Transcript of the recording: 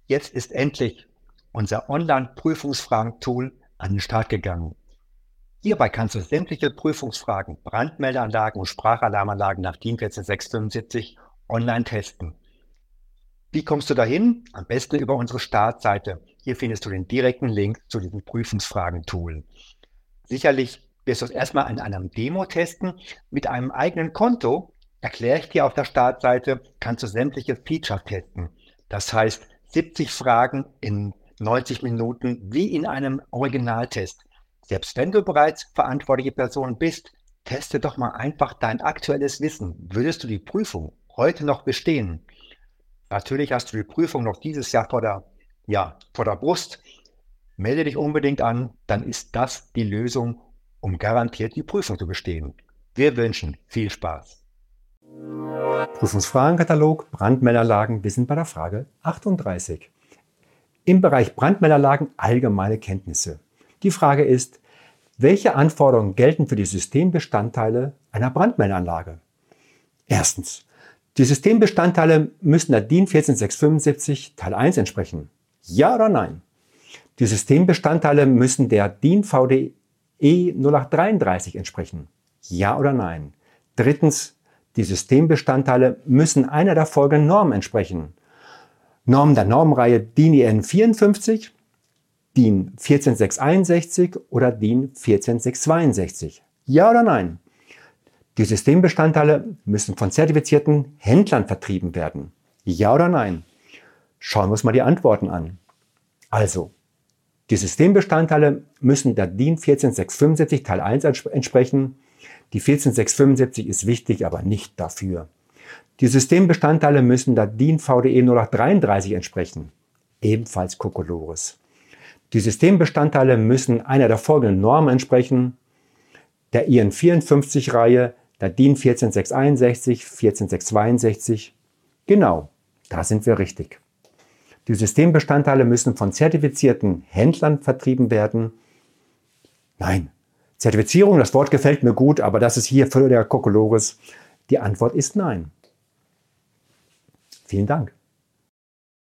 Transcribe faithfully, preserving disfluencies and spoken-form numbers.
Jetzt ist endlich unser Online-Prüfungsfragen-Tool an den Start gegangen. Hierbei kannst du sämtliche Prüfungsfragen, Brandmeldeanlagen und Sprachalarmanlagen nach DIN eins vier sechs fünf online testen. Wie kommst du dahin? Am besten über unsere Startseite. Hier findest du den direkten Link zu diesem Prüfungsfragen-Tool. Sicherlich wirst du es erstmal in einem Demo testen. Mit einem eigenen Konto, erkläre ich dir auf der Startseite, kannst du sämtliche Features testen. Das heißt, siebzig Fragen in neunzig Minuten wie in einem Originaltest. Selbst wenn du bereits verantwortliche Person bist, teste doch mal einfach dein aktuelles Wissen. Würdest du die Prüfung heute noch bestehen? Natürlich hast du die Prüfung noch dieses Jahr vor der, ja, vor der Brust. Melde dich unbedingt an, dann ist das die Lösung, um garantiert die Prüfung zu bestehen. Wir wünschen viel Spaß. Prüfungsfragenkatalog, Brandmeldeanlagen, wir sind bei der Frage achtunddreißig. Im Bereich Brandmeldeanlagen allgemeine Kenntnisse. Die Frage ist, welche Anforderungen gelten für die Systembestandteile einer Brandmeldeanlage? Erstens, die Systembestandteile müssen der DIN eins vier sechs fünf Teil eins entsprechen. Ja oder nein? Die Systembestandteile müssen der DIN V D E null acht dreiunddreißig entsprechen. Ja oder nein? Drittens, die Systembestandteile müssen einer der folgenden Normen entsprechen. Normen der Normenreihe DIN I N vierundfünfzig, DIN eins vier sechs eins oder DIN eins vier sechs zweiundsechzig. Ja oder nein? Die Systembestandteile müssen von zertifizierten Händlern vertrieben werden. Ja oder nein? Schauen wir uns mal die Antworten an. Also, die Systembestandteile müssen der DIN eins vier sechs fünf Teil eins entsprechen. Die eins vier sechs fünf ist wichtig, aber nicht dafür. Die Systembestandteile müssen der DIN V D E null acht dreiunddreißig entsprechen. Ebenfalls Kokolores. Die Systembestandteile müssen einer der folgenden Normen entsprechen. Der I N vierundfünfzig-Reihe, der DIN eins vier sechs eins, eins vier sechs zweiundsechzig. Genau, da sind wir richtig. Die Systembestandteile müssen von zertifizierten Händlern vertrieben werden. Nein, Zertifizierung, das Wort gefällt mir gut, aber das ist hier völliger Kokolores. Die Antwort ist nein. Vielen Dank.